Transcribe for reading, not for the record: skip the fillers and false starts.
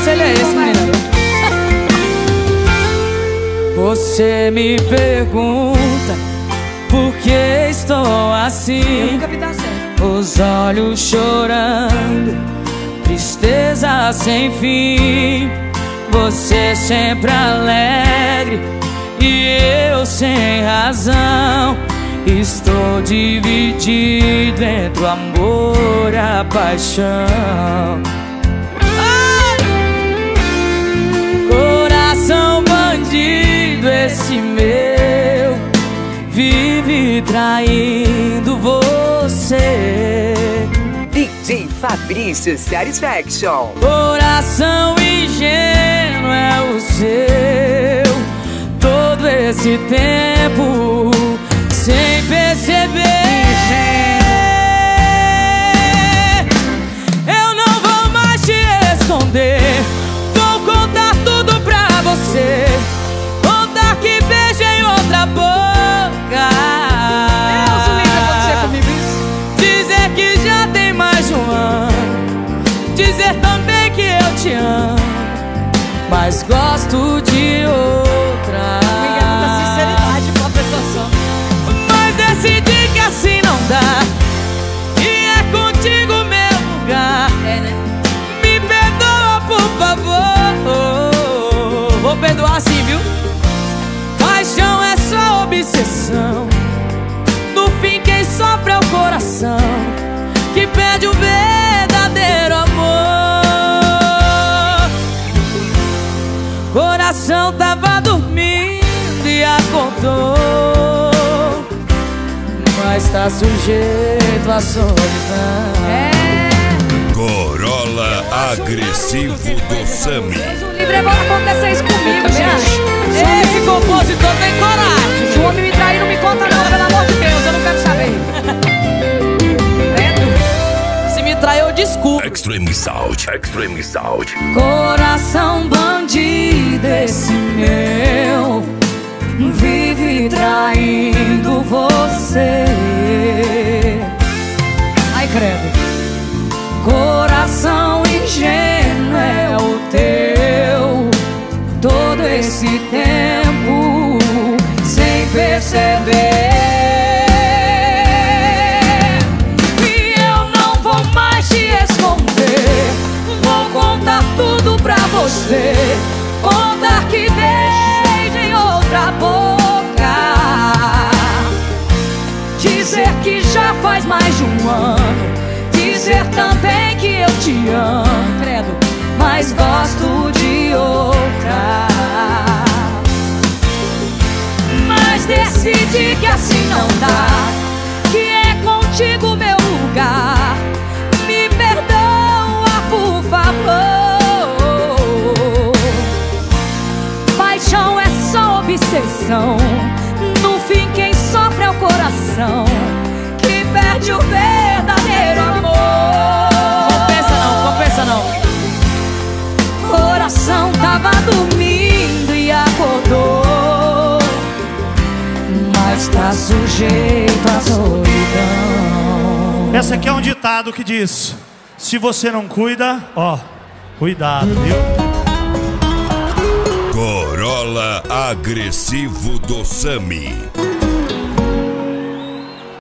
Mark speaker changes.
Speaker 1: conselho é esse, menina? Você me pergunta por que estou assim, os olhos chorando, tristeza sem fim. Você sempre alegre e eu sem razão. Estou dividido entre o amor e a paixão. Coração bandido esse meu, vive traindo você.
Speaker 2: DJ Fabrício Satisfaction.
Speaker 1: Coração ingênuo é o seu, todo esse tempo sem perceber. Eu não vou mais te esconder, vou contar tudo pra você, contar que beijei outra boca.
Speaker 3: Deus o livre acontecer comigo isso.
Speaker 1: Dizer que já tem mais de um ano, dizer também que eu te amo, mas gosto de outra.
Speaker 3: Me engano da sinceridade com a pessoa só.
Speaker 1: Mas decidi que assim não dá, e é contigo meu lugar.
Speaker 3: É, né?
Speaker 1: Me perdoa, por favor. Vou perdoar sim, viu? Paixão é só obsessão, no fim quem sofre é o coração, que perde o verdadeiro amor. Coração tava dormindo e acordou, mas tá sujeito à solidão.
Speaker 4: Corolla agressivo do Sami.
Speaker 3: Deus o livre, agora acontecer isso comigo, gente.
Speaker 1: Esse compositor tem coragem.
Speaker 3: Se o homem me trair, não me conta não, pelo amor de Deus, eu não quero saber.
Speaker 1: Se me trair, eu desculpo.
Speaker 4: Extreme Sound. Extreme Sound.
Speaker 1: Coração bandido esse meu, vive traindo você. Ai, credo. Coração ingênuo é o teu, todo esse tempo sem perceber. E eu não vou mais te esconder, vou contar tudo pra você, contar que beijei outra boca, dizer que já faz mais de um ano, dizer também que eu te amo, credo, mas gosto de outra. Mas decidi que assim não dá, que é contigo meu lugar. Me perdoa, por favor. Paixão é só obsessão, no fim quem sofre é o coração, que perde o verdadeiro amor. Compensa não. Coração tava dormindo e acordou, mas tá sujeito à solidão.
Speaker 5: Essa aqui é um ditado que diz: se você não cuida, ó, cuidado, viu?
Speaker 4: Corolla agressivo do Sami.